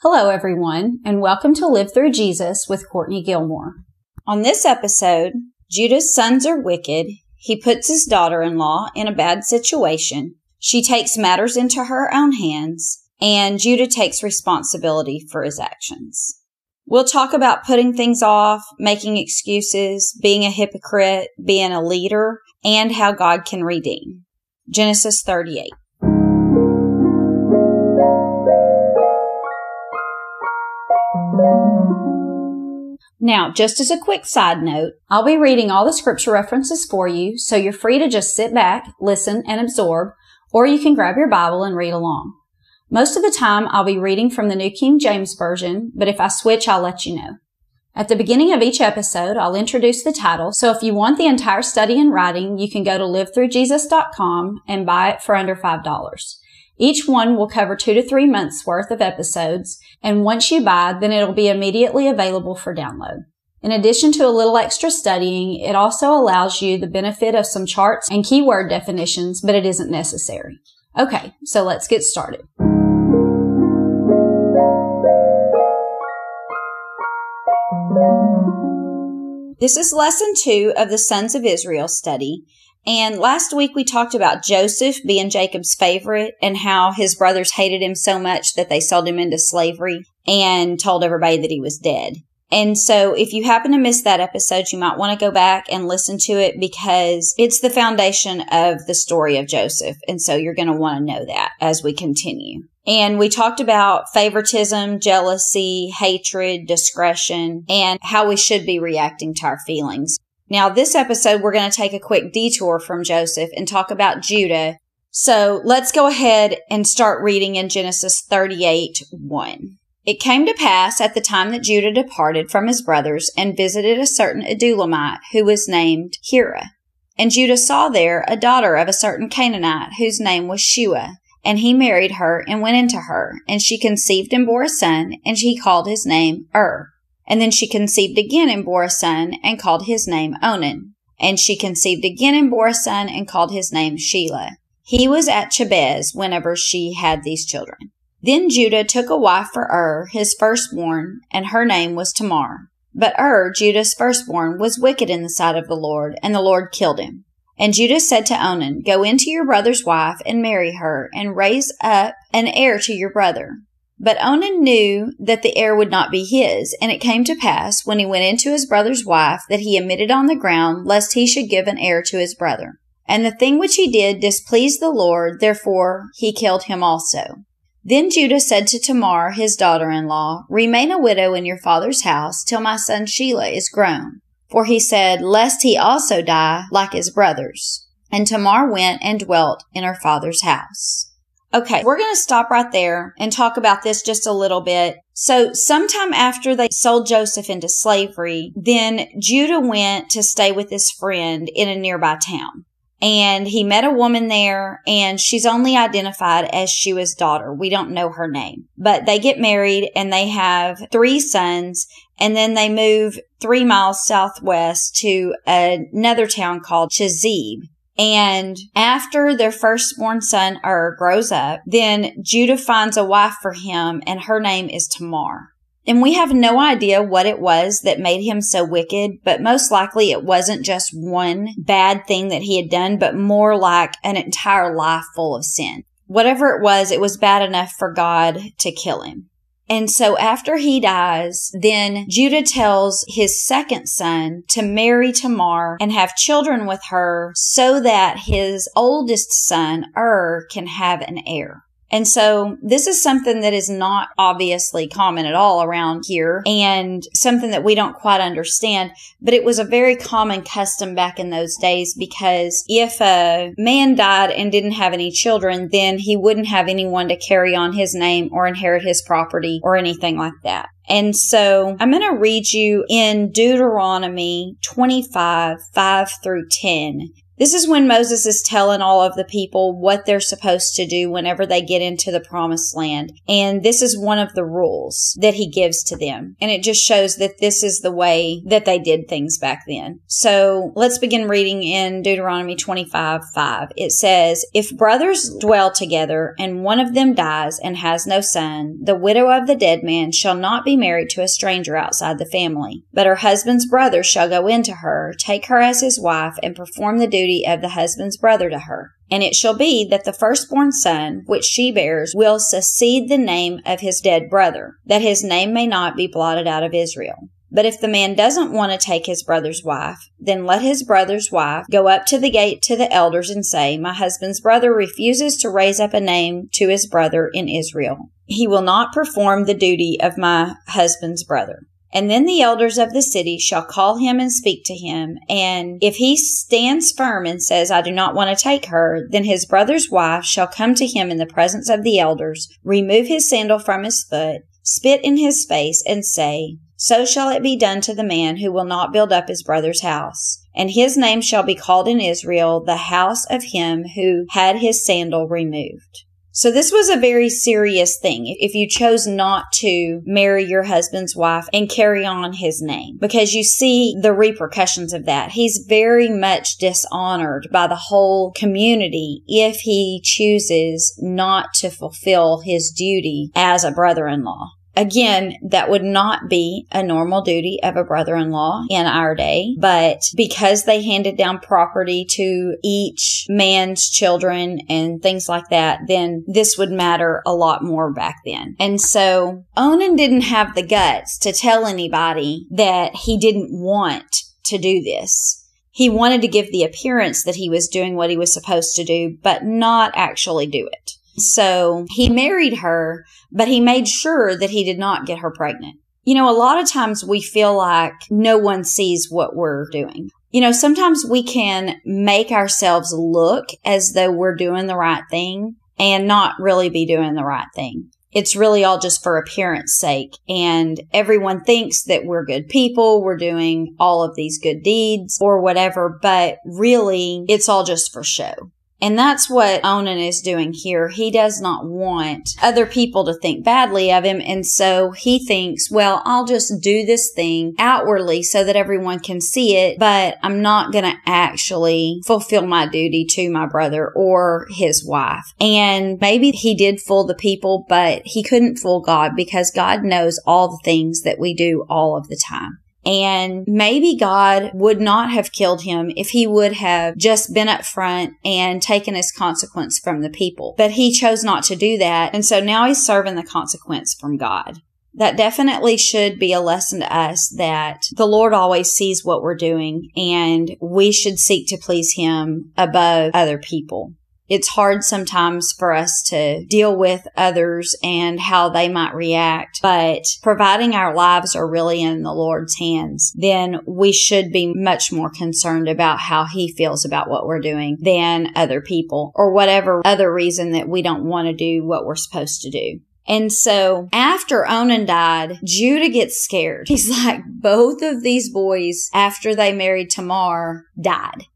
Hello, everyone, and welcome to Live Through Jesus with Courtney Gilmore. On this episode, Judah's sons are wicked. He puts his daughter-in-law in a bad situation. She takes matters into her own hands, and Judah takes responsibility for his actions. We'll talk about putting things off, making excuses, being a hypocrite, being a leader, and how God can redeem. Genesis 38. Now, just as a quick side note, I'll be reading all the scripture references for you, so you're free to just sit back, listen, and absorb, or you can grab your Bible and read along. Most of the time, I'll be reading from the New King James Version, but if I switch, I'll let you know. At the beginning of each episode, I'll introduce the title, so if you want the entire study in writing, you can go to livethroughjesus.com and buy it for under $5. Each one will cover 2 to 3 months worth of episodes, and once you buy, then it'll be immediately available for download. In addition to a little extra studying, it also allows you the benefit of some charts and keyword definitions, but it isn't necessary. Okay, so let's get started. This is lesson 2 of the Sons of Israel study. And last week we talked about Joseph being Jacob's favorite and how his brothers hated him so much that they sold him into slavery and told everybody that he was dead. And so if you happen to miss that episode, you might want to go back and listen to it because it's the foundation of the story of Joseph. And so you're going to want to know that as we continue. And we talked about favoritism, jealousy, hatred, discretion, and how we should be reacting to our feelings. Now, this episode, we're going to take a quick detour from Joseph and talk about Judah. So let's go ahead and start reading in Genesis 38:1. It came to pass at the time that Judah departed from his brothers and visited a certain Adullamite who was named Hira. And Judah saw there a daughter of a certain Canaanite whose name was Shua. And he married her and went into her. And she conceived and bore a son, and he called his name And then she conceived again and bore a son, and called his name Onan. And she conceived again and bore a son, and called his name Shelah. He was at Jabez whenever she had these children. Then Judah took a wife for his firstborn, and her name was Tamar. But Judah's firstborn, was wicked in the sight of the Lord, and the Lord killed him. And Judah said to Onan, Go into your brother's wife, and marry her, and raise up an heir to your brother. But Onan knew that the heir would not be his, and it came to pass, when he went into his brother's wife, that he emitted on the ground, lest he should give an heir to his brother. And the thing which he did displeased the Lord, therefore he killed him also. Then Judah said to Tamar, his daughter-in-law, Remain a widow in your father's house, till my son Shelah is grown. For he said, Lest he also die like his brothers. And Tamar went and dwelt in her father's house. Okay, we're going to stop right there and talk about this just a little bit. So sometime after they sold Joseph into slavery, then Judah went to stay with his friend in a nearby town. And he met a woman there, and she's only identified as Shua's daughter. We don't know her name. But they get married, and they have 3 sons, and then they move 3 miles southwest to another town called Chezib. And after their firstborn son, grows up, then Judah finds a wife for him, and her name is Tamar. And we have no idea what it was that made him so wicked, but most likely it wasn't just one bad thing that he had done, but more like an entire life full of sin. Whatever it was bad enough for God to kill him. And so after he dies, then Judah tells his second son to marry Tamar and have children with her so that his oldest son, can have an heir. And so this is something that is not obviously common at all around here and something that we don't quite understand, but it was a very common custom back in those days because if a man died and didn't have any children, then he wouldn't have anyone to carry on his name or inherit his property or anything like that. And so I'm going to read you in Deuteronomy 25, 5 through 10. This is when Moses is telling all of the people what they're supposed to do whenever they get into the promised land. And this is one of the rules that he gives to them. And it just shows that this is the way that they did things back then. So let's begin reading in Deuteronomy 25:5. It says, "If brothers dwell together and one of them dies and has no son, the widow of the dead man shall not be married to a stranger outside the family. But her husband's brother shall go in to her, take her as his wife, and perform the duty of the husband's brother to her. And it shall be that the firstborn son, which she bears, will succeed the name of his dead brother, that his name may not be blotted out of Israel. But if the man doesn't want to take his brother's wife, then let his brother's wife go up to the gate to the elders and say, 'My husband's brother refuses to raise up a name to his brother in Israel. He will not perform the duty of my husband's brother.' And then the elders of the city shall call him and speak to him. And if he stands firm and says, 'I do not want to take her,' then his brother's wife shall come to him in the presence of the elders, remove his sandal from his foot, spit in his face, and say, 'So shall it be done to the man who will not build up his brother's house. And his name shall be called in Israel, the house of him who had his sandal removed.'" So this was a very serious thing if you chose not to marry your husband's wife and carry on his name, because you see the repercussions of that. He's very much dishonored by the whole community if he chooses not to fulfill his duty as a brother-in-law. Again, that would not be a normal duty of a brother-in-law in our day, but because they handed down property to each man's children and things like that, then this would matter a lot more back then. And so Onan didn't have the guts to tell anybody that he didn't want to do this. He wanted to give the appearance that he was doing what he was supposed to do, but not actually do it. So he married her, but he made sure that he did not get her pregnant. You know, a lot of times we feel like no one sees what we're doing. You know, sometimes we can make ourselves look as though we're doing the right thing and not really be doing the right thing. It's really all just for appearance sake. And everyone thinks that we're good people, we're doing all of these good deeds or whatever, but really it's all just for show. And that's what Onan is doing here. He does not want other people to think badly of him. And so he thinks, well, I'll just do this thing outwardly so that everyone can see it, but I'm not going to actually fulfill my duty to my brother or his wife. And maybe he did fool the people, but he couldn't fool God because God knows all the things that we do all of the time. And maybe God would not have killed him if he would have just been up front and taken his consequence from the people. But he chose not to do that. And so now he's serving the consequence from God. That definitely should be a lesson to us that the Lord always sees what we're doing and we should seek to please him above other people. It's hard sometimes for us to deal with others and how they might react, but providing our lives are really in the Lord's hands, then we should be much more concerned about how he feels about what we're doing than other people or whatever other reason that we don't want to do what we're supposed to do. And so after Onan died, Judah gets scared. He's like, both of these boys, after they married Tamar, died.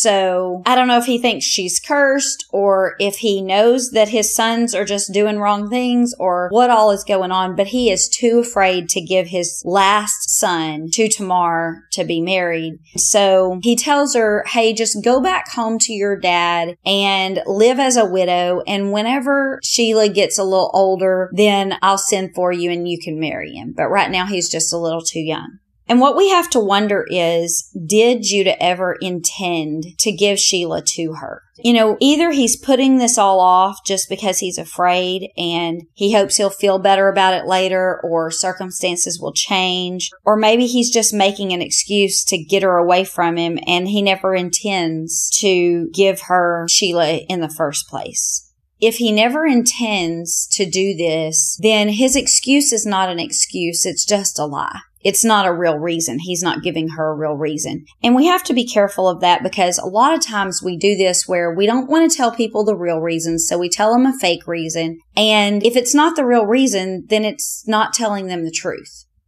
So I don't know if he thinks she's cursed or if he knows that his sons are just doing wrong things or what all is going on, but he is too afraid to give his last son to Tamar to be married. So he tells her, hey, just go back home to your dad and live as a widow. And whenever Sheila gets a little older, then I'll send for you and you can marry him. But right now he's just a little too young. And what we have to wonder is, did Judah ever intend to give Sheila to her? You know, either he's putting this all off just because he's afraid and he hopes he'll feel better about it later or circumstances will change, or maybe he's just making an excuse to get her away from him and he never intends to give her Sheila in the first place. If he never intends to do this, then his excuse is not an excuse, it's just a lie. It's not a real reason. He's not giving her a real reason. And we have to be careful of that because a lot of times we do this where we don't want to tell people the real reason, so we tell them a fake reason. And if it's not the real reason, then it's not telling them the truth.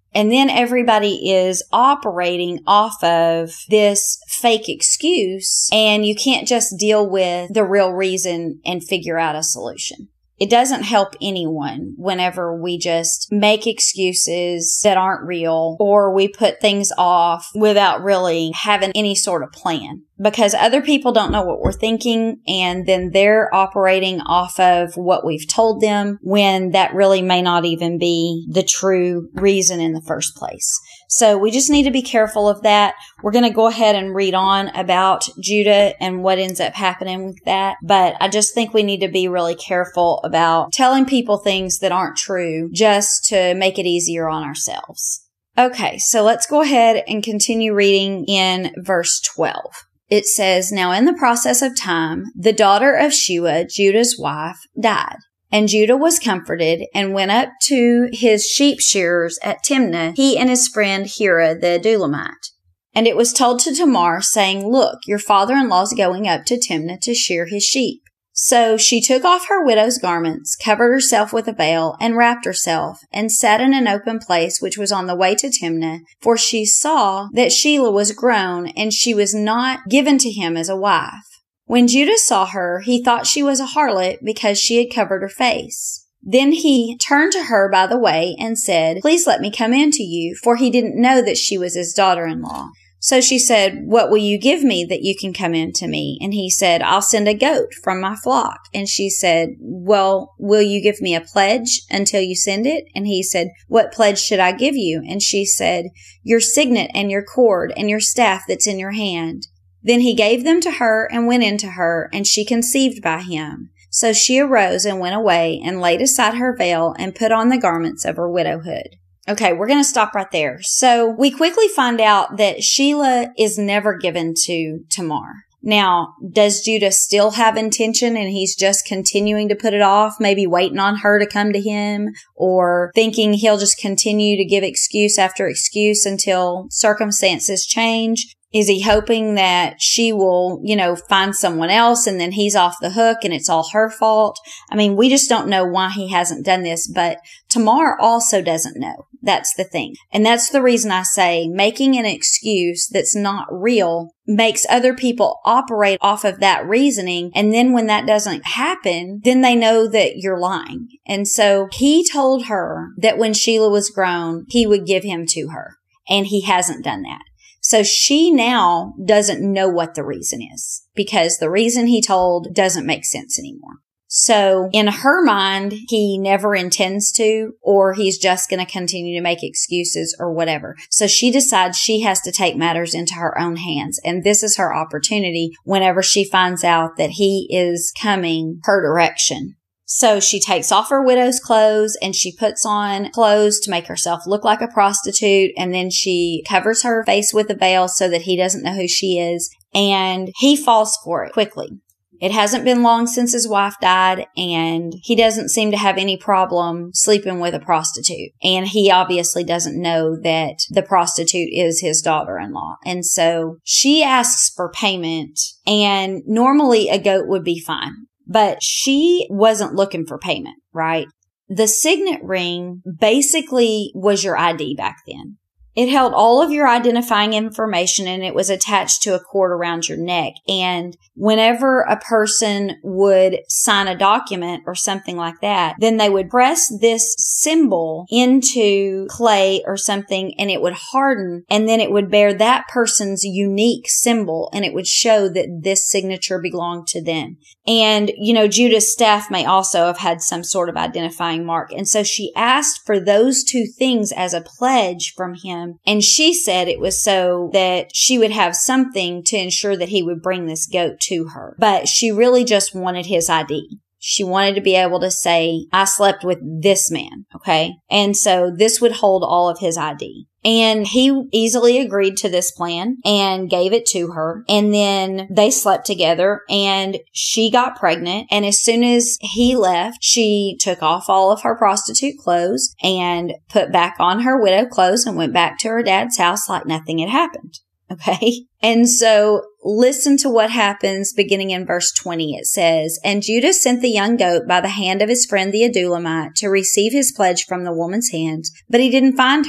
And then everybody is operating off of this fake excuse, and you can't just deal with the real reason and figure out a solution. It doesn't help anyone whenever we just make excuses that aren't real, or we put things off without really having any sort of plan, because other people don't know what we're thinking, and then they're operating off of what we've told them when that really may not even be the true reason in the first place. So we just need to be careful of that. We're going to go ahead and read on about Judah and what ends up happening with that. But I just think we need to be really careful about telling people things that aren't true just to make it easier on ourselves. Okay, so let's go ahead and continue reading in verse 12. It says, "Now in the process of time, the daughter of Shua, Judah's wife, died. And Judah was comforted and went up to his sheep shearers at Timnah, he and his friend Hira the Adulamite. And it was told to Tamar, saying, Look, your father-in-law is going up to Timnah to shear his sheep. So she took off her widow's garments, covered herself with a veil, and wrapped herself, and sat in an open place which was on the way to Timnah, for she saw that Shelah was grown, and she was not given to him as a wife. When Judah saw her, he thought she was a harlot because she had covered her face. Then he turned to her by the way and said, Please let me come in to you, for he didn't know that she was his daughter-in-law. So she said, What will you give me that you can come in to me? And he said, I'll send a goat from my flock. And she said, Well, will you give me a pledge until you send it? And he said, What pledge should I give you? And she said, Your signet and your cord and your staff that's in your hand. Then he gave them to her and went in to her, and she conceived by him. So she arose and went away and laid aside her veil and put on the garments of her widowhood. Okay, we're going to stop right there. So we quickly find out that Shelah is never given to Tamar. Now, does Judah still have intention and he's just continuing to put it off, maybe waiting on her to come to him, or thinking he'll just continue to give excuse after excuse until circumstances change? Is he hoping that she will, find someone else and then he's off the hook and it's all her fault? I mean, we just don't know why he hasn't done this, but Tamar also doesn't know. That's the thing. And that's the reason I say making an excuse that's not real makes other people operate off of that reasoning. And then when that doesn't happen, then they know that you're lying. And so he told her that when Shelah was grown, he would give him to her. And he hasn't done that. So she now doesn't know what the reason is because the reason he told doesn't make sense anymore. So in her mind, he never intends to, or he's just going to continue to make excuses or whatever. So she decides she has to take matters into her own hands. And this is her opportunity whenever she finds out that he is coming her direction. So she takes off her widow's clothes and she puts on clothes to make herself look like a prostitute. And then she covers her face with a veil so that he doesn't know who she is. And he falls for it quickly. It hasn't been long since his wife died, and he doesn't seem to have any problem sleeping with a prostitute. And he obviously doesn't know that the prostitute is his daughter-in-law. And so she asks for payment, and normally a goat would be fine. But she wasn't looking for payment, right? The signet ring basically was your ID back then. It held all of your identifying information and it was attached to a cord around your neck. And whenever a person would sign a document or something like that, then they would press this symbol into clay or something and it would harden, and then it would bear that person's unique symbol and it would show that this signature belonged to them. And, Judah's staff may also have had some sort of identifying mark. And so she asked for those two things as a pledge from him. And she said it was so that she would have something to ensure that he would bring this goat to her. But she really just wanted his ID. She wanted to be able to say, I slept with this man, okay? And so this would hold all of his ID. And he easily agreed to this plan and gave it to her. And then they slept together and she got pregnant. And as soon as he left, she took off all of her prostitute clothes and put back on her widow clothes and went back to her dad's house like nothing had happened. Okay. And so listen to what happens beginning in verse 20. It says, And Judah sent the young goat by the hand of his friend the Adulamite to receive his pledge from the woman's hands, but he didn't find her.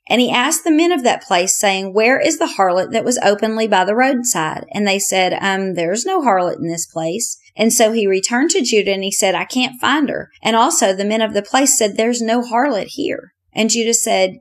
And he asked the men of that place, saying, where is the harlot that was openly by the roadside? And they said, there's no harlot in this place. And so he returned to Judah and he said, I can't find her. And also the men of the place said, there's no harlot here. And Judah said,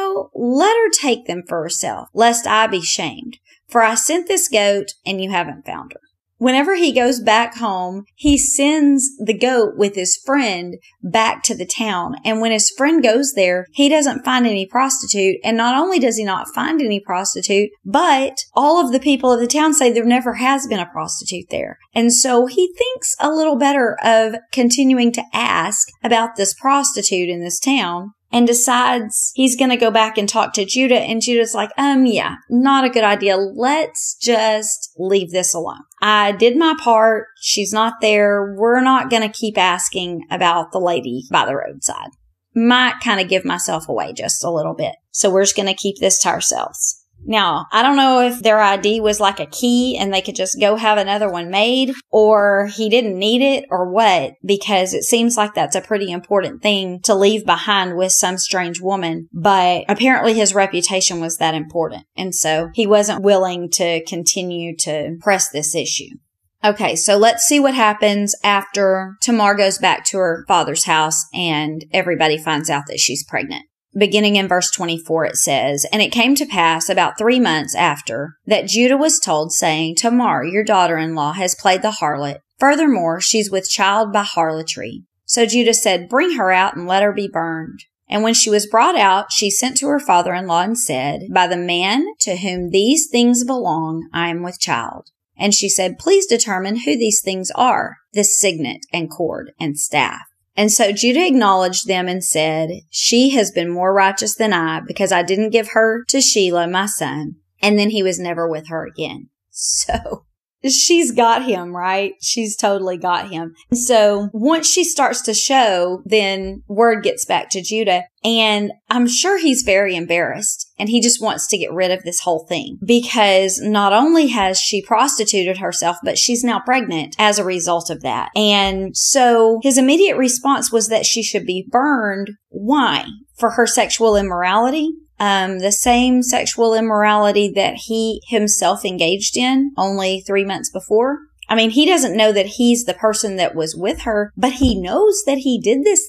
let her take them for herself, lest I be shamed. For I sent this goat and you haven't found her. Whenever he goes back home, he sends the goat with his friend back to the town. And when his friend goes there, he doesn't find any prostitute. And not only does he not find any prostitute, but all of the people of the town say there never has been a prostitute there. And so he thinks a little better of continuing to ask about this prostitute in this town, and decides he's going to go back and talk to Judah. And Judah's like, yeah, not a good idea. Let's just leave this alone. I did my part. She's not there. We're not going to keep asking about the lady by the roadside. Might kind of give myself away just a little bit. So we're just going to keep this to ourselves. Now, I don't know if their ID was like a key and they could just go have another one made, or he didn't need it or what, because it seems like that's a pretty important thing to leave behind with some strange woman. But apparently his reputation was that important. And so he wasn't willing to continue to press this issue. Okay, so let's see what happens after Tamar goes back to her father's house and everybody finds out that she's pregnant. Beginning in verse 24, it says, And it came to pass about 3 months after that Judah was told, saying, Tamar, your daughter-in-law, has played the harlot. Furthermore, she's with child by harlotry. So Judah said, Bring her out and let her be burned. And when she was brought out, she sent to her father-in-law and said, By the man to whom these things belong, I am with child. And she said, Please determine who these things are, this signet and cord and staff. And so Judah acknowledged them and said, She has been more righteous than I, because I didn't give her to Shelah, my son. And then he was never with her again. So she's got him, right? She's totally got him. And so once she starts to show, then word gets back to Judah. And I'm sure he's very embarrassed. And he just wants to get rid of this whole thing, because not only has she prostituted herself, but she's now pregnant as a result of that. And so his immediate response was that she should be burned. Why? For her sexual immorality? The same sexual immorality that he himself engaged in only 3 months before. I mean, he doesn't know that he's the person that was with her, but he knows that he did this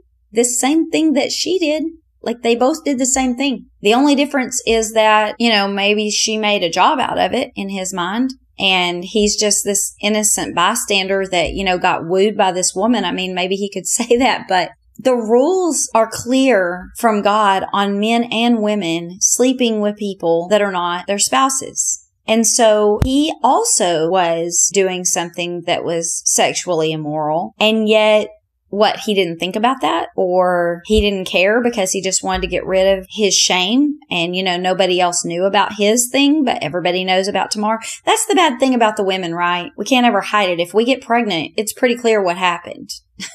same thing that she did. Like, they both did the same thing. The only difference is that, maybe she made a job out of it in his mind. And he's just this innocent bystander that, got wooed by this woman. I mean, maybe he could say that, but the rules are clear from God on men and women sleeping with people that are not their spouses. And so he also was doing something that was sexually immoral, and yet he didn't think about that, or he didn't care because he just wanted to get rid of his shame. And, nobody else knew about his thing, but everybody knows about Tamar. That's the bad thing about the women, right? We can't ever hide it. If we get pregnant, it's pretty clear what happened.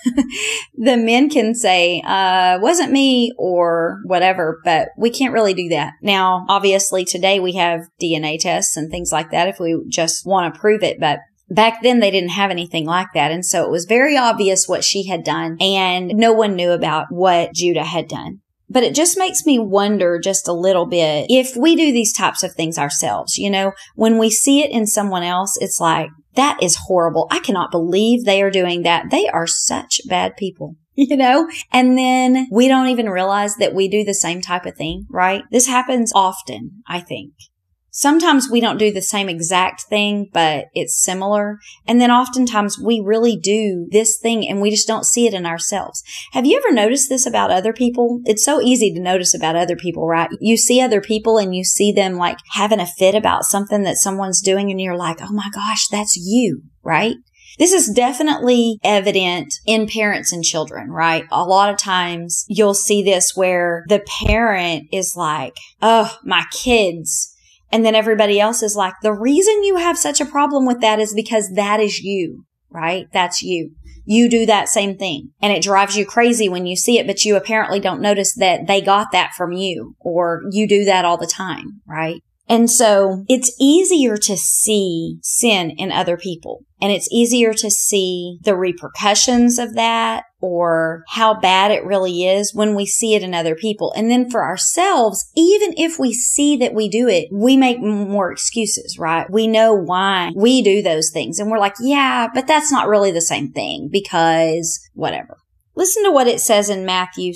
The men can say, wasn't me or whatever, but we can't really do that. Now, obviously today we have DNA tests and things like that if we just want to prove it, but back then they didn't have anything like that. And so it was very obvious what she had done, and no one knew about what Judah had done. But it just makes me wonder just a little bit if we do these types of things ourselves. When we see it in someone else, it's like, that is horrible. I cannot believe they are doing that. They are such bad people, and then we don't even realize that we do the same type of thing, right? This happens often, I think. Sometimes we don't do the same exact thing, but it's similar. And then oftentimes we really do this thing and we just don't see it in ourselves. Have you ever noticed this about other people? It's so easy to notice about other people, right? You see other people and you see them like having a fit about something that someone's doing, and you're like, oh my gosh, that's you, right? This is definitely evident in parents and children, right? A lot of times you'll see this where the parent is like, oh, my kids. And then everybody else is like, the reason you have such a problem with that is because that is you, right? That's you. You do that same thing. And it drives you crazy when you see it, but you apparently don't notice that they got that from you, or you do that all the time, right? And so it's easier to see sin in other people, and it's easier to see the repercussions of that or how bad it really is when we see it in other people. And then for ourselves, even if we see that we do it, we make more excuses, right? We know why we do those things. And we're like, yeah, but that's not really the same thing because whatever. Listen to what it says in Matthew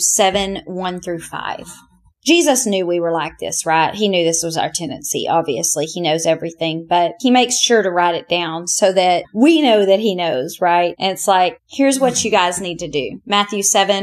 7:1-5. Jesus knew we were like this, right? He knew this was our tendency. Obviously, he knows everything, but he makes sure to write it down so that we know that he knows, right? And it's like, here's what you guys need to do. Matthew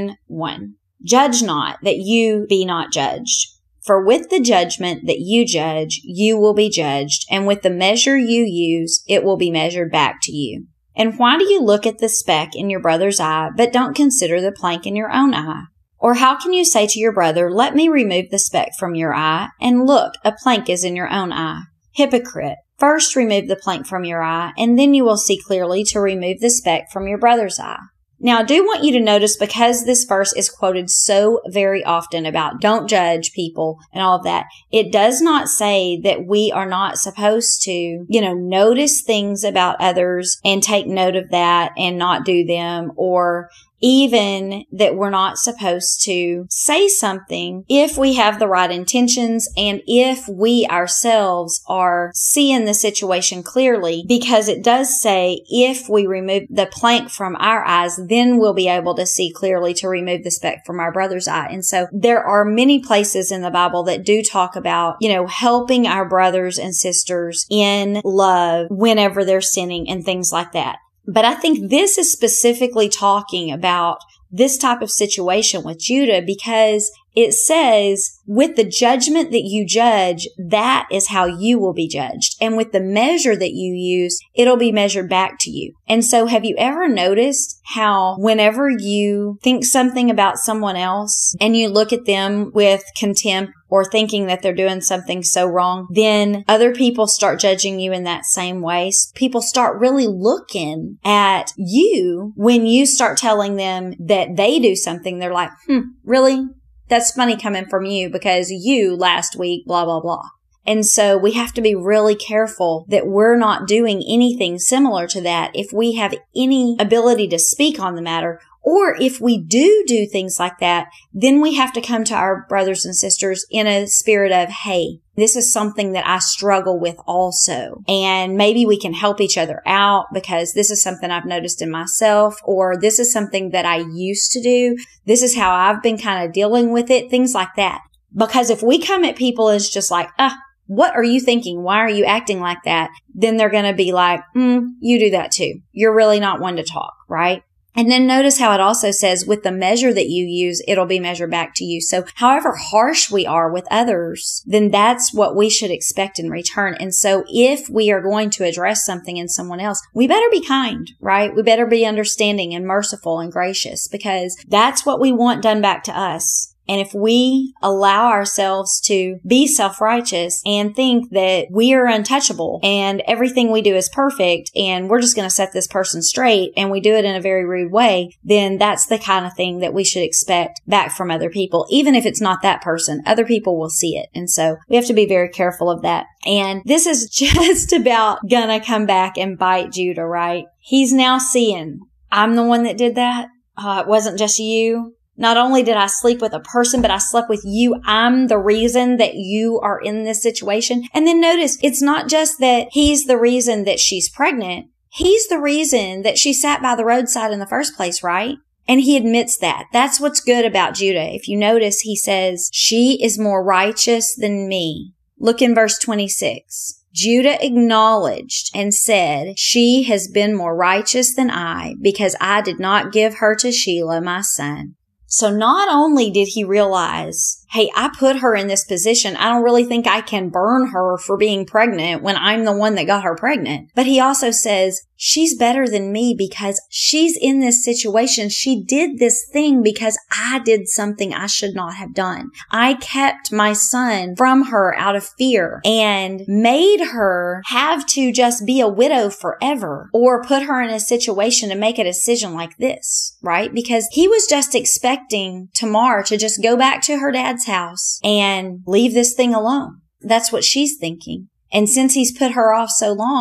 7:1. Judge not, that you be not judged. For with the judgment that you judge, you will be judged, and with the measure you use, it will be measured back to you. And why do you look at the speck in your brother's eye, but don't consider the plank in your own eye? Or how can you say to your brother, let me remove the speck from your eye, and look, a plank is in your own eye? Hypocrite, first remove the plank from your eye, and then you will see clearly to remove the speck from your brother's eye. Now, I do want you to notice, because this verse is quoted so very often about don't judge people and all of that, it does not say that we are not supposed to, notice things about others and take note of that and not do them, or even that we're not supposed to say something if we have the right intentions and if we ourselves are seeing the situation clearly, because it does say if we remove the plank from our eyes, then we'll be able to see clearly to remove the speck from our brother's eye. And so there are many places in the Bible that do talk about, helping our brothers and sisters in love whenever they're sinning and things like that. But I think this is specifically talking about this type of situation with Judah, because it says, with the judgment that you judge, that is how you will be judged. And with the measure that you use, it'll be measured back to you. And so have you ever noticed how whenever you think something about someone else and you look at them with contempt or thinking that they're doing something so wrong, then other people start judging you in that same way? People start really looking at you when you start telling them that they do something. They're like, really? That's funny coming from you because you last week, blah, blah, blah. And so we have to be really careful that we're not doing anything similar to that if we have any ability to speak on the matter. Or if we do things like that, then we have to come to our brothers and sisters in a spirit of, hey, this is something that I struggle with also. And maybe we can help each other out because this is something I've noticed in myself, or this is something that I used to do. This is how I've been kind of dealing with it, things like that. Because if we come at people as just like, what are you thinking? Why are you acting like that? Then they're going to be like, you do that too. You're really not one to talk, right? And then notice how it also says, with the measure that you use, it'll be measured back to you. So however harsh we are with others, then that's what we should expect in return. And so if we are going to address something in someone else, we better be kind, right? We better be understanding and merciful and gracious, because that's what we want done back to us. And if we allow ourselves to be self-righteous and think that we are untouchable and everything we do is perfect and we're just going to set this person straight and we do it in a very rude way, then that's the kind of thing that we should expect back from other people. Even if it's not that person, other people will see it. And so we have to be very careful of that. And this is just about gonna come back and bite Judah, right? He's now seeing, I'm the one that did that. It wasn't just you. Not only did I sleep with a person, but I slept with you. I'm the reason that you are in this situation. And then notice, it's not just that he's the reason that she's pregnant. He's the reason that she sat by the roadside in the first place, right? And he admits that. That's what's good about Judah. If you notice, he says, she is more righteous than me. Look in verse 26. Judah acknowledged and said, she has been more righteous than I, because I did not give her to Shelah, my son. So not only did he realize, hey, I put her in this position. I don't really think I can burn her for being pregnant when I'm the one that got her pregnant. But he also says, she's better than me because she's in this situation. She did this thing because I did something I should not have done. I kept my son from her out of fear and made her have to just be a widow forever, or put her in a situation to make a decision like this, right? Because he was just expecting Tamar to just go back to her dad's house and leave this thing alone. That's what she's thinking. And since he's put her off so long,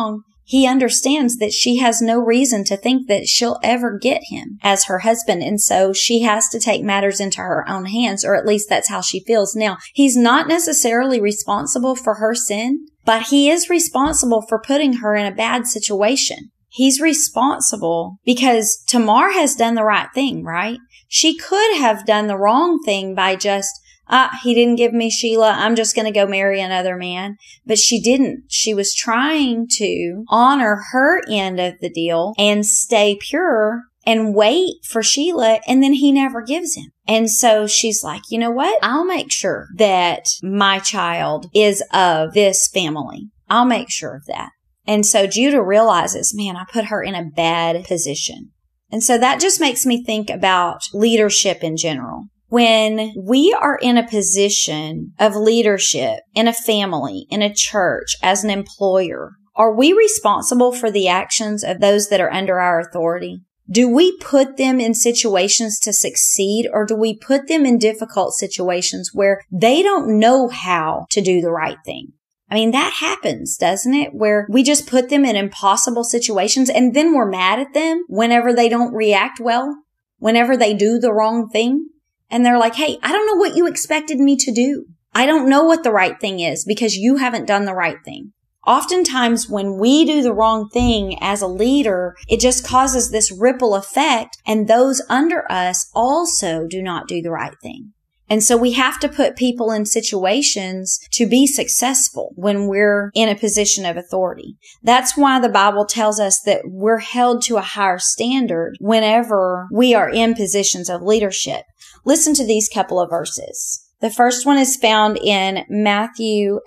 he understands that she has no reason to think that she'll ever get him as her husband. And so she has to take matters into her own hands, or at least that's how she feels. Now, he's not necessarily responsible for her sin, but he is responsible for putting her in a bad situation. He's responsible because Tamar has done the right thing, right? She could have done the wrong thing by just, he didn't give me Sheila, I'm just going to go marry another man. But she didn't. She was trying to honor her end of the deal and stay pure and wait for Sheila, and then he never gives him. And so she's like, you know what? I'll make sure that my child is of this family. I'll make sure of that. And so Judah realizes, man, I put her in a bad position. And so that just makes me think about leadership in general. When we are in a position of leadership in a family, in a church, as an employer, are we responsible for the actions of those that are under our authority? Do we put them in situations to succeed, or do we put them in difficult situations where they don't know how to do the right thing? I mean, that happens, doesn't it? Where we just put them in impossible situations and then we're mad at them whenever they don't react well, whenever they do the wrong thing. And they're like, hey, I don't know what you expected me to do. I don't know what the right thing is because you haven't done the right thing. Oftentimes when we do the wrong thing as a leader, it just causes this ripple effect, and those under us also do not do the right thing. And so we have to put people in situations to be successful when we're in a position of authority. That's why the Bible tells us that we're held to a higher standard whenever we are in positions of leadership. Listen to these couple of verses. The first one is found in Matthew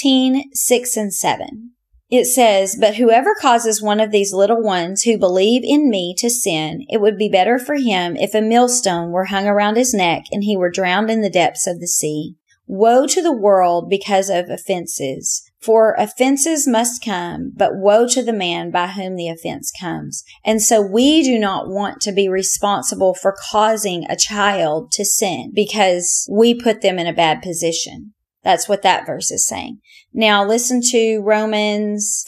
18:6 and 7. It says, "But whoever causes one of these little ones who believe in me to sin, it would be better for him if a millstone were hung around his neck and he were drowned in the depths of the sea. Woe to the world because of offenses. For offenses must come, but woe to the man by whom the offense comes." And so we do not want to be responsible for causing a child to sin because we put them in a bad position. That's what that verse is saying. Now listen to Romans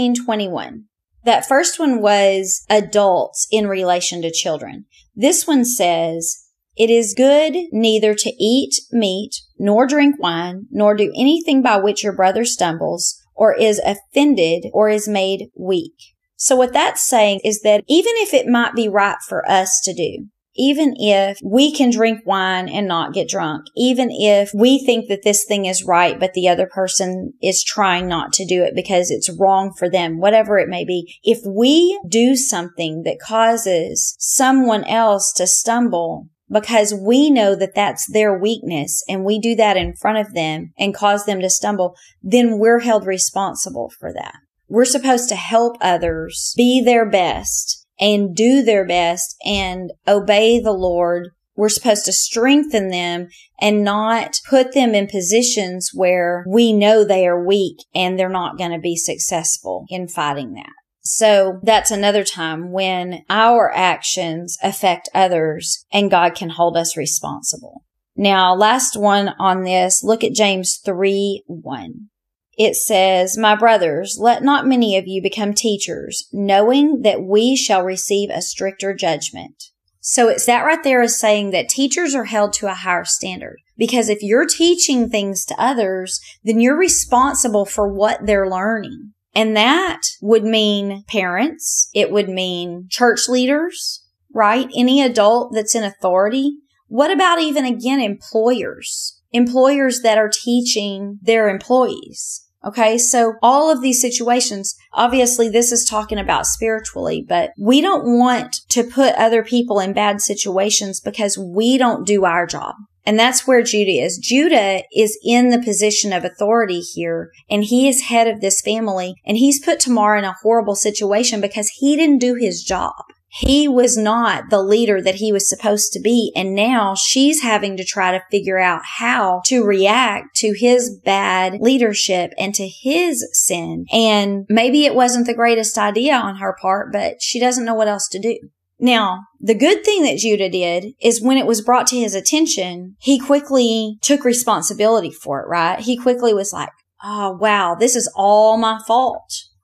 14:21. That first one was adults in relation to children. This one says, "It is good neither to eat meat, nor drink wine, nor do anything by which your brother stumbles, or is offended, or is made weak." So what that's saying is that even if it might be right for us to do, even if we can drink wine and not get drunk, even if we think that this thing is right, but the other person is trying not to do it because it's wrong for them, whatever it may be, if we do something that causes someone else to stumble because we know that that's their weakness and we do that in front of them and cause them to stumble, then we're held responsible for that. We're supposed to help others be their best and do their best and obey the Lord. We're supposed to strengthen them and not put them in positions where we know they are weak and they're not going to be successful in fighting that. So that's another time when our actions affect others and God can hold us responsible. Now, last one on this, look at James 3:1. It says, "My brothers, let not many of you become teachers, knowing that we shall receive a stricter judgment." So it's that right there is saying that teachers are held to a higher standard. Because if you're teaching things to others, then you're responsible for what they're learning. And that would mean parents. It would mean church leaders, right? Any adult that's in authority. What about even, again, employers? Employers that are teaching their employees. Okay, so all of these situations, obviously this is talking about spiritually, but we don't want to put other people in bad situations because we don't do our job. And that's where Judah is. Judah is in the position of authority here, and he is head of this family, and he's put Tamar in a horrible situation because he didn't do his job. He was not the leader that he was supposed to be, and now she's having to try to figure out how to react to his bad leadership and to his sin. And maybe it wasn't the greatest idea on her part, but she doesn't know what else to do. Now, the good thing that Judah did is when it was brought to his attention, he quickly took responsibility for it, right? He quickly was like, "Oh, wow, this is all my fault.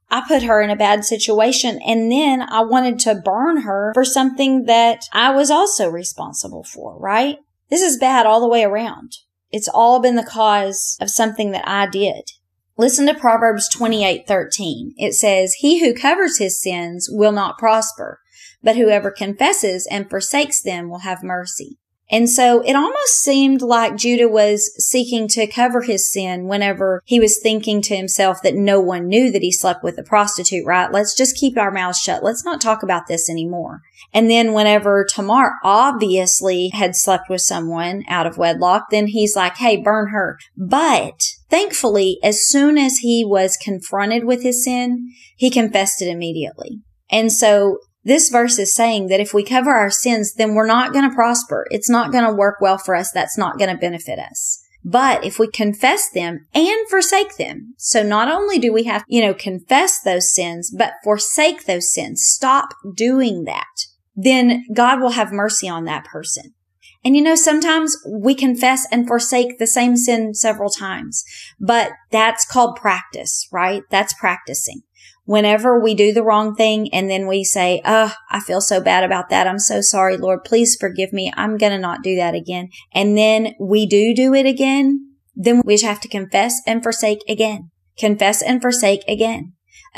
I put her in a bad situation, and then I wanted to burn her for something that I was also responsible for, right? This is bad all the way around. It's all been the cause of something that I did. Listen to Proverbs 28:13. It says, "He who covers his sins will not prosper, but whoever confesses and forsakes them will have mercy." And so it almost seemed like Judah was seeking to cover his sin whenever he was thinking to himself that no one knew that he slept with a prostitute, right? Let's just keep our mouths shut. Let's not talk about this anymore. And then whenever Tamar obviously had slept with someone out of wedlock, then he's like, hey, burn her. But thankfully, as soon as he was confronted with his sin, he confessed it immediately. And so this verse is saying that if we cover our sins, then we're not going to prosper. It's not going to work well for us. That's not going to benefit us. But if we confess them and forsake them, so not only do we have, confess those sins, but forsake those sins, stop doing that, then God will have mercy on that person. And sometimes we confess and forsake the same sin several times, but that's called practice, right? That's practicing. Whenever we do the wrong thing and then we say, I feel so bad about that. I'm so sorry, Lord. Please forgive me. I'm going to not do that again. And then we do it again. Then we just have to confess and forsake again. Confess and forsake again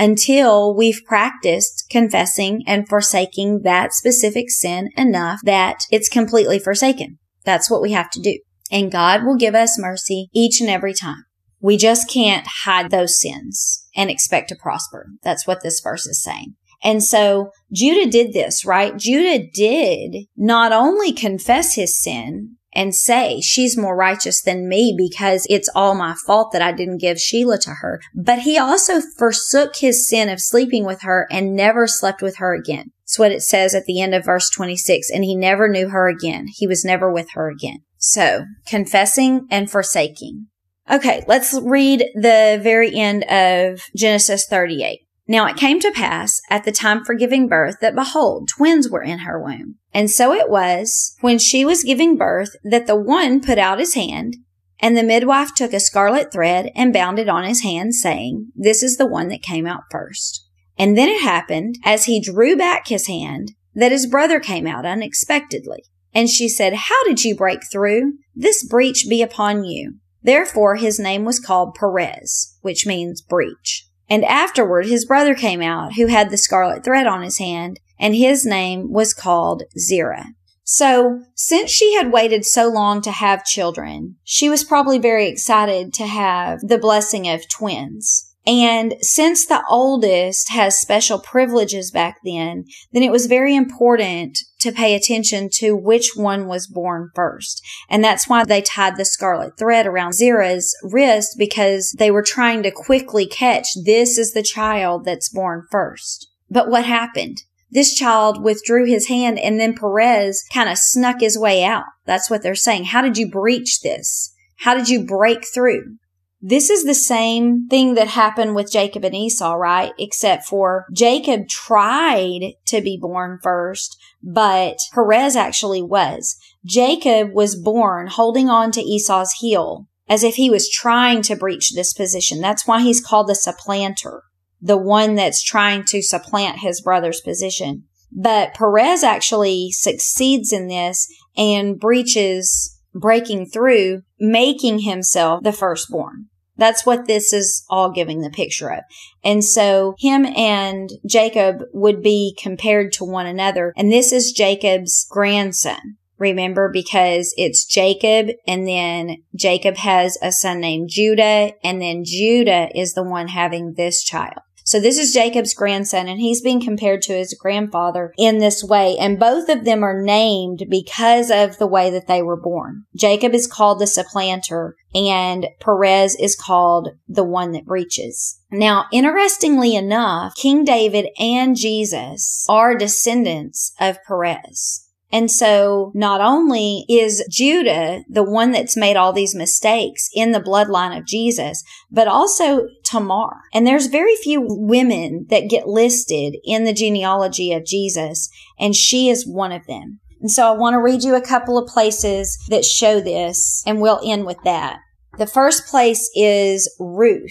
until we've practiced confessing and forsaking that specific sin enough that it's completely forsaken. That's what we have to do. And God will give us mercy each and every time. We just can't hide those sins and expect to prosper. That's what this verse is saying. And so Judah did this, right? Judah did not only confess his sin and say, she's more righteous than me because it's all my fault that I didn't give Sheila to her, but he also forsook his sin of sleeping with her and never slept with her again. That's what it says at the end of verse 26. And he never knew her again. He was never with her again. So confessing and forsaking. Okay, let's read the very end of Genesis 38. Now it came to pass at the time for giving birth that, behold, twins were in her womb. And so it was, when she was giving birth, that the one put out his hand, and the midwife took a scarlet thread and bound it on his hand, saying, this is the one that came out first. And then it happened, as he drew back his hand, that his brother came out unexpectedly. And she said, how did you break through? This breach be upon you. Therefore his name was called Perez, which means breach. And afterward his brother came out, who had the scarlet thread on his hand, and his name was called Zerah. So, since she had waited so long to have children, she was probably very excited to have the blessing of twins. And since the oldest has special privileges back then it was very important to pay attention to which one was born first. And that's why they tied the scarlet thread around Zerah's wrist, because they were trying to quickly catch, this is the child that's born first. But what happened? This child withdrew his hand, and then Perez kind of snuck his way out. That's what they're saying. How did you breach this? How did you break through? This is the same thing that happened with Jacob and Esau, right? Except for Jacob tried to be born first, but Perez actually was. Jacob was born holding on to Esau's heel as if he was trying to breach this position. That's why he's called the supplanter, the one that's trying to supplant his brother's position. But Perez actually succeeds in this and breaches, breaking through, making himself the firstborn. That's what this is all giving the picture of. And so him and Jacob would be compared to one another. And this is Jacob's grandson. Remember, because it's Jacob, and then Jacob has a son named Judah, and then Judah is the one having this child. So this is Jacob's grandson, and he's being compared to his grandfather in this way. And both of them are named because of the way that they were born. Jacob is called the supplanter, and Perez is called the one that breaches. Now, interestingly enough, King David and Jesus are descendants of Perez. And so not only is Judah the one that's made all these mistakes in the bloodline of Jesus, but also Tamar. And there's very few women that get listed in the genealogy of Jesus, and she is one of them. And so I want to read you a couple of places that show this, and we'll end with that. The first place is Ruth.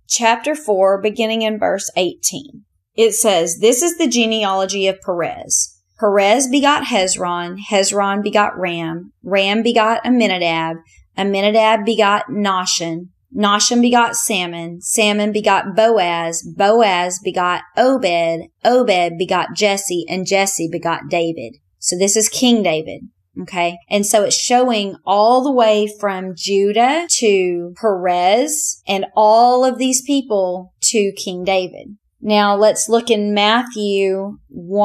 chapter 4, beginning in verse 18. It says, "This is the genealogy of Perez. Perez begot Hezron. Hezron begot Ram. Ram begot Amminadab. Amminadab begot Nahshon. Nahshon begot Salmon. Salmon begot Boaz. Boaz begot Obed. Obed begot Jesse. And Jesse begot David." So this is King David. Okay. And so it's showing all the way from Judah to Perez and all of these people to King David. Now let's look in Matthew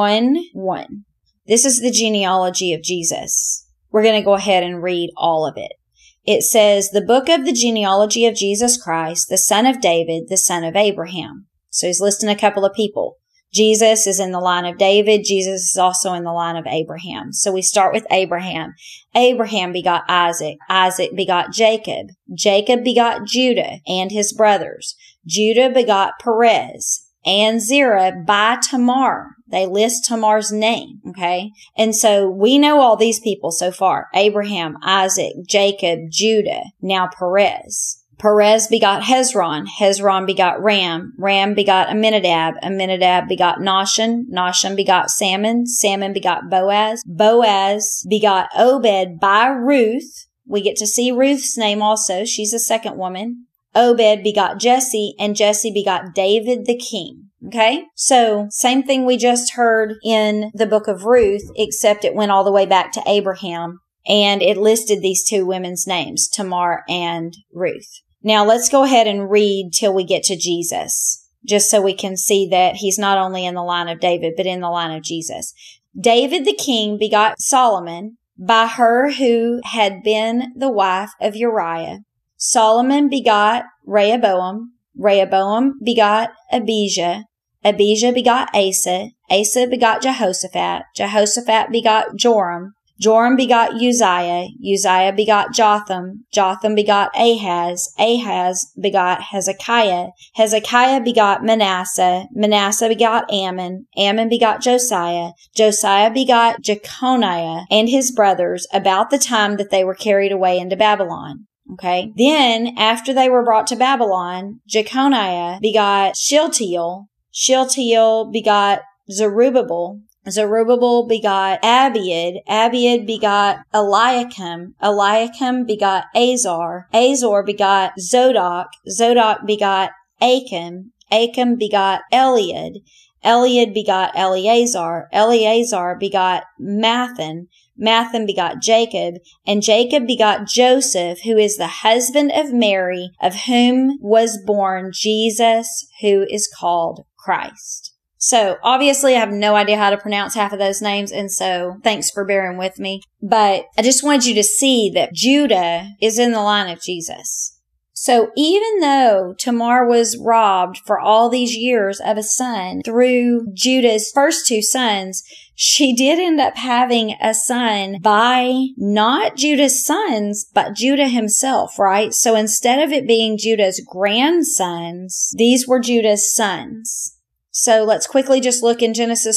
1:1. This is the genealogy of Jesus. We're going to go ahead and read all of it. It says, "The book of the genealogy of Jesus Christ, the son of David, the son of Abraham." So he's listing a couple of people. Jesus is in the line of David. Jesus is also in the line of Abraham. So we start with Abraham. Abraham begot Isaac. Isaac begot Jacob. Jacob begot Judah and his brothers. Judah begot Perez and Zerah by Tamar. They list Tamar's name, okay? And so we know all these people so far. Abraham, Isaac, Jacob, Judah, now Perez. Perez begot Hezron. Hezron begot Ram. Ram begot Amminadab. Amminadab begot Nahshon. Nahshon begot Salmon. Salmon begot Boaz. Boaz begot Obed by Ruth. We get to see Ruth's name also. She's the second woman. Obed begot Jesse, and Jesse begot David the king. Okay? So, same thing we just heard in the book of Ruth, except it went all the way back to Abraham, and it listed these two women's names, Tamar and Ruth. Now, let's go ahead and read till we get to Jesus, just so we can see that he's not only in the line of David, but in the line of Jesus. David the king begot Solomon by her who had been the wife of Uriah. Solomon begot Rehoboam. Rehoboam begot Abijah. Abijah begot Asa. Asa begot Jehoshaphat. Jehoshaphat begot Joram. Joram begot Uzziah. Uzziah begot Jotham. Jotham begot Ahaz. Ahaz begot Hezekiah. Hezekiah begot Manasseh. Manasseh begot Ammon. Ammon begot Josiah. Josiah begot Jeconiah and his brothers about the time that they were carried away into Babylon. Okay. Then, after they were brought to Babylon, Jeconiah begot Shealtiel. Shealtiel begot Zerubbabel. Zerubbabel begot Abiud. Abiud begot Eliakim. Eliakim begot Azor. Azor begot Zodok. Zodok begot Achim. Achim begot Eliud. Eliud begot Eleazar. Eleazar begot Mathan. Mathan begot Jacob, and Jacob begot Joseph, who is the husband of Mary, of whom was born Jesus, who is called Christ. So, obviously, I have no idea how to pronounce half of those names, and so thanks for bearing with me. But I just wanted you to see that Judah is in the line of Jesus. So, even though Tamar was robbed for all these years of a son through Judah's first two sons, she did end up having a son by not Judah's sons, but Judah himself, right? So, instead of it being Judah's grandsons, these were Judah's sons. So let's quickly just look in Genesis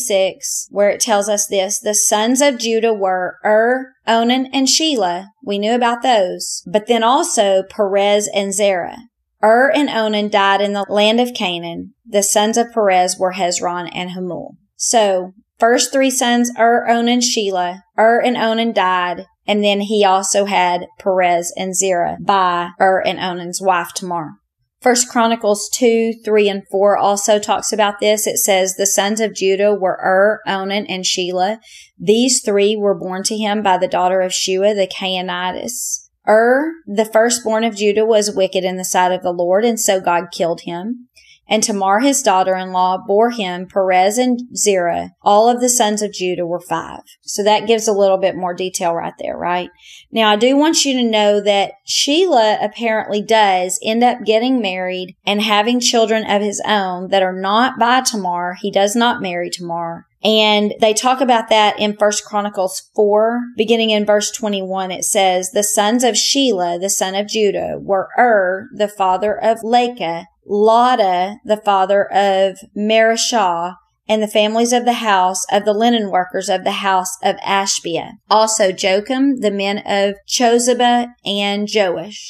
46, where it tells us this. The sons of Judah were Onan, and Shelah. We knew about those. But then also Perez and Zerah. And Onan died in the land of Canaan. The sons of Perez were Hezron and Hamul. So, first three sons, Onan, Shelah. And Onan died. And then he also had Perez and Zerah by and Onan's wife Tamar. 1 Chronicles 2, 3, and 4 also talks about this. It says, the sons of Judah were Onan, and Shelah. These three were born to him by the daughter of Shua the Canaanitess. The firstborn of Judah, was wicked in the sight of the Lord, and so God killed him. And Tamar, his daughter-in-law, bore him Perez and Zerah. All of the sons of Judah were 5. So that gives a little bit more detail right there, right? Now, I do want you to know that Shelah apparently does end up getting married and having children of his own that are not by Tamar. He does not marry Tamar. And they talk about that in 1 Chronicles 4, beginning in verse 21. It says, the sons of Shelah, the son of Judah, were the father of Leka, Lada, the father of Marishah, and the families of the house of the linen workers of the house of Ashbia. Also Jocham, the men of Chozeba and Joash.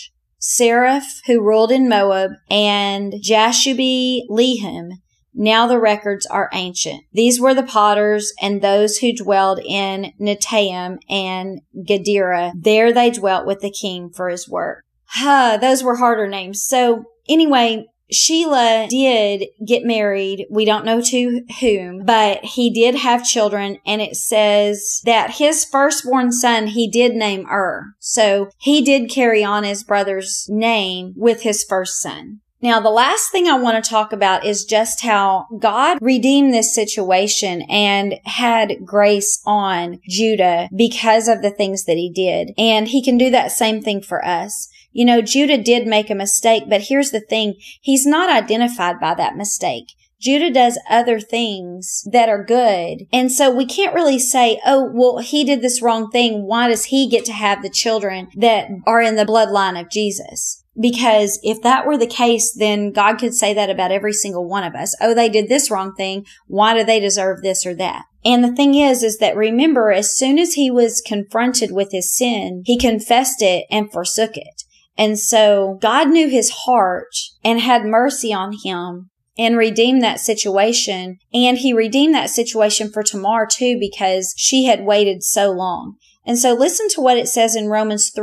Seraph, who ruled in Moab, and Jashubi-Lehem. Now the records are ancient. These were the potters and those who dwelled in Netaim and Gedera. There they dwelt with the king for his work. Those were harder names. So anyway, Shelah did get married. We don't know to whom, but he did have children, and it says that his firstborn son he did name So he did carry on his brother's name with his first son. Now, the last thing I want to talk about is just how God redeemed this situation and had grace on Judah because of the things that he did. And he can do that same thing for us. You know, Judah did make a mistake, but here's the thing. He's not identified by that mistake. Judah does other things that are good. And so we can't really say, oh, well, he did this wrong thing. Why does he get to have the children that are in the bloodline of Jesus? Because if that were the case, then God could say that about every single one of us. Oh, they did this wrong thing. Why do they deserve this or that? And the thing is that remember, as soon as he was confronted with his sin, he confessed it and forsook it. And so God knew his heart and had mercy on him and redeemed that situation. And he redeemed that situation for Tamar too, because she had waited so long. And so listen to what it says in Romans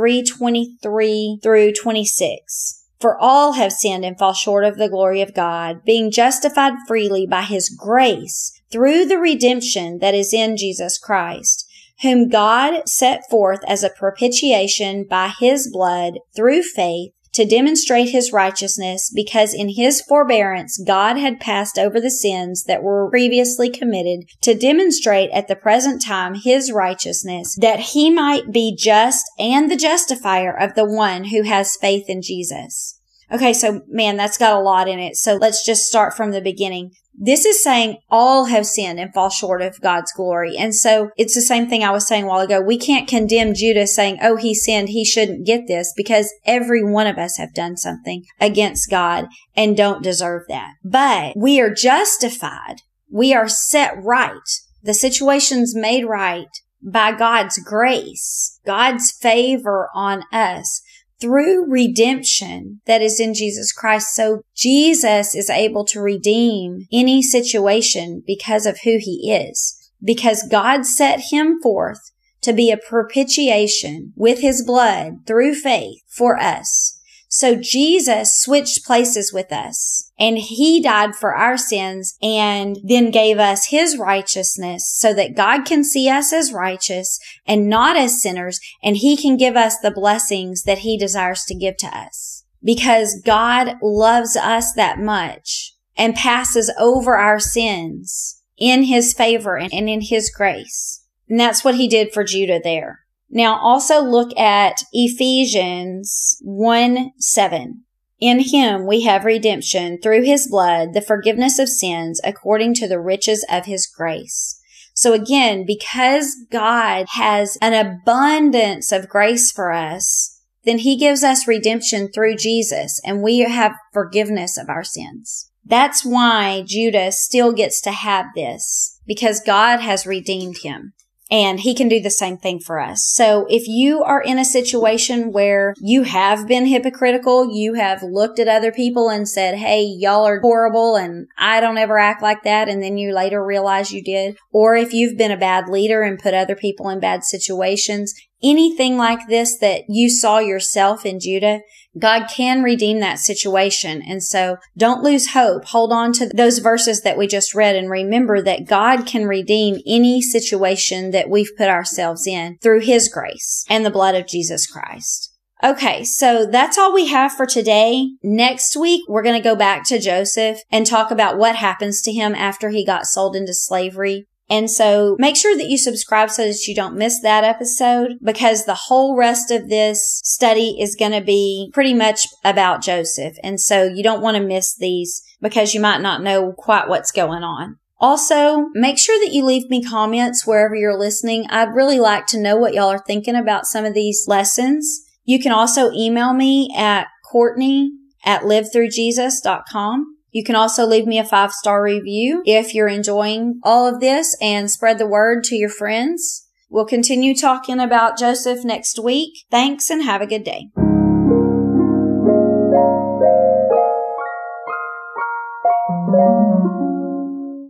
3:23 through 26. For all have sinned and fall short of the glory of God, being justified freely by his grace through the redemption that is in Jesus Christ, whom God set forth as a propitiation by his blood through faith to demonstrate his righteousness, because in his forbearance God had passed over the sins that were previously committed, to demonstrate at the present time his righteousness, that he might be just and the justifier of the one who has faith in Jesus. Okay, so man, that's got a lot in it. So let's just start from the beginning. This is saying all have sinned and fall short of God's glory. And so it's the same thing I was saying a while ago. We can't condemn Judah saying, oh, he sinned, he shouldn't get this, because every one of us have done something against God and don't deserve that. But we are justified. We are set right. The situation's made right by God's grace, God's favor on us, through redemption that is in Jesus Christ. So Jesus is able to redeem any situation because of who he is, because God set him forth to be a propitiation with his blood through faith for us. So Jesus switched places with us, and he died for our sins and then gave us his righteousness so that God can see us as righteous and not as sinners, and he can give us the blessings that he desires to give to us. Because God loves us that much and passes over our sins in his favor and in his grace. And that's what he did for Judah there. Now also look at Ephesians 1:7. In him we have redemption through his blood, the forgiveness of sins according to the riches of his grace. So again, because God has an abundance of grace for us, then he gives us redemption through Jesus, and we have forgiveness of our sins. That's why Judah still gets to have this, because God has redeemed him. And he can do the same thing for us. So if you are in a situation where you have been hypocritical, you have looked at other people and said, hey, y'all are horrible and I don't ever act like that, and then you later realize you did, or if you've been a bad leader and put other people in bad situations, anything like this that you saw yourself in Judah, God can redeem that situation. And so don't lose hope. Hold on to those verses that we just read and remember that God can redeem any situation that we've put ourselves in through his grace and the blood of Jesus Christ. Okay, so that's all we have for today. Next week, we're going to go back to Joseph and talk about what happens to him after he got sold into slavery. And so make sure that you subscribe so that you don't miss that episode, because the whole rest of this study is going to be pretty much about Joseph. And so you don't want to miss these because you might not know quite what's going on. Also, make sure that you leave me comments wherever you're listening. I'd really like to know what y'all are thinking about some of these lessons. You can also email me at Courtney@livethroughjesus.com. You can also leave me a 5-star review if you're enjoying all of this, and spread the word to your friends. We'll continue talking about Joseph next week. Thanks and have a good day.